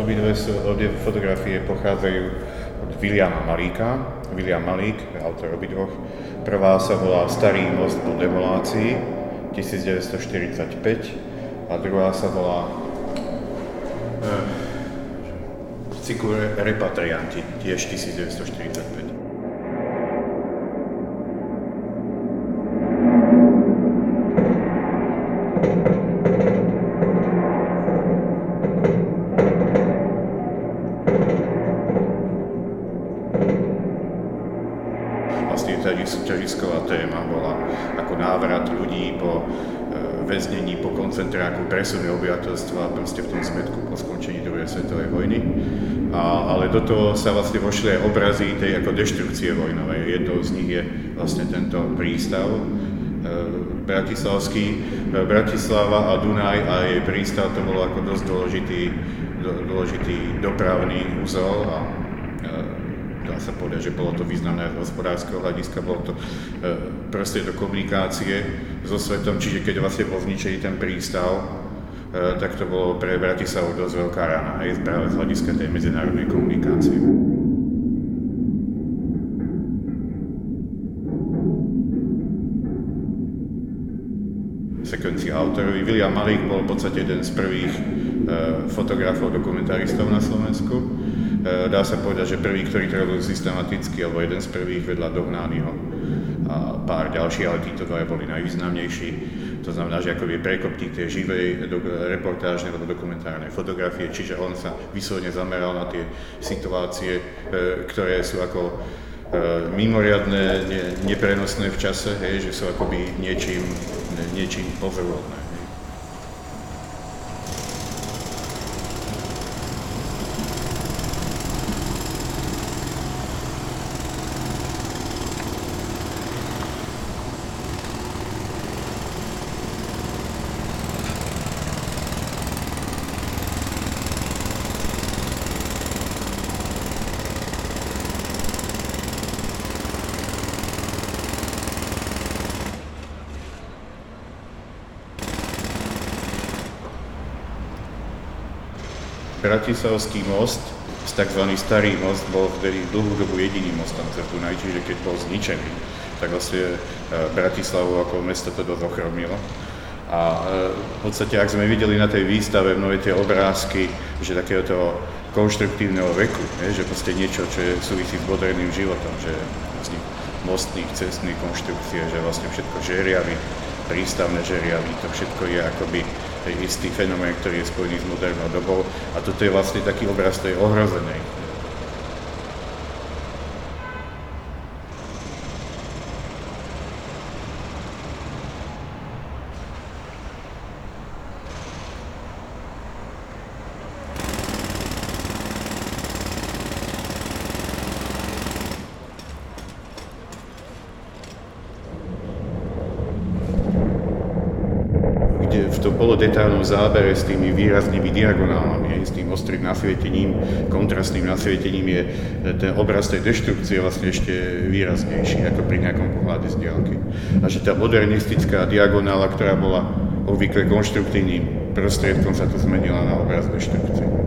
Obidve fotografie pochádzajú od Williama Malíka. William Malík, autor obidvoch. Prvá sa volá Starý most po demolácii 1945 a druhá sa volá cyklu Repatrianti, tiež 1945. Ťažisková téma bola ako návrat ľudí po väznení, po koncentráku, presuny obyvateľstva proste v tom zmetku po skončení druhej svetovej vojny. Ale do toho sa vlastne vošli aj obrazy tej ako deštrukcie vojnovej. Jednou z nich je vlastne tento prístav bratislavský. Bratislava a Dunaj a jej prístav to bolo ako dosť dôležitý dopravný úzol a dá sa povedať, že bolo to významné z hospodárskeho hľadiska, bolo to prostriedok komunikácie so svetom, čiže keď vlastne bol zničený ten prístav, tak to bolo pre Bratislavu dosť veľká rana, aj práve z hľadiska tej medzinárodnej komunikácie. Sekvencia autorovi. William Malík bol v podstate jeden z prvých fotografov, dokumentaristov na Slovensku. Dá sa povedať, že prvý, ktorý to robil systematicky, alebo jeden z prvých vedľa Dohnányho a pár ďalších, ale títo dvaja boli najvýznamnejší. To znamená, že akoby prekopník tej živej reportážnej alebo dokumentárnej fotografie, čiže on sa vyslovene zameral na tie situácie, ktoré sú ako mimoriadne, neprenosné v čase, že sú akoby niečím pozoruhodné. Bratislavský most, tzv. Starý most, bol vtedy dlhú dobu jediným mostom cez Dunaj, čiže keď bol zničený, tak vlastne Bratislavu ako mesto to dosť ochromilo. A v podstate, ak sme videli na tej výstave mnohé tie obrázky, že takého toho konštruktívneho veku, že proste niečo, čo súvisí s moderným životom, že vlastne mostných, cestných konštrukcie, že vlastne všetko žeriavy, prístavné žeriavy, to všetko je akoby istý fenomén, ktorý je spojený s modernou dobou a toto je vlastne taký obraz tej ohrozenej. V tom polodetálnom zábere s tými výraznými diagonálami, s tým ostrým nasvietením, kontrastným nasvietením je ten obraz tej deštrukcie vlastne ešte výraznejší ako pri nejakom pohľade z diaľky. A že tá modernistická diagonála, ktorá bola obvykle konštruktívnym prostriedkom, sa tu zmenila na obraz deštrukcie.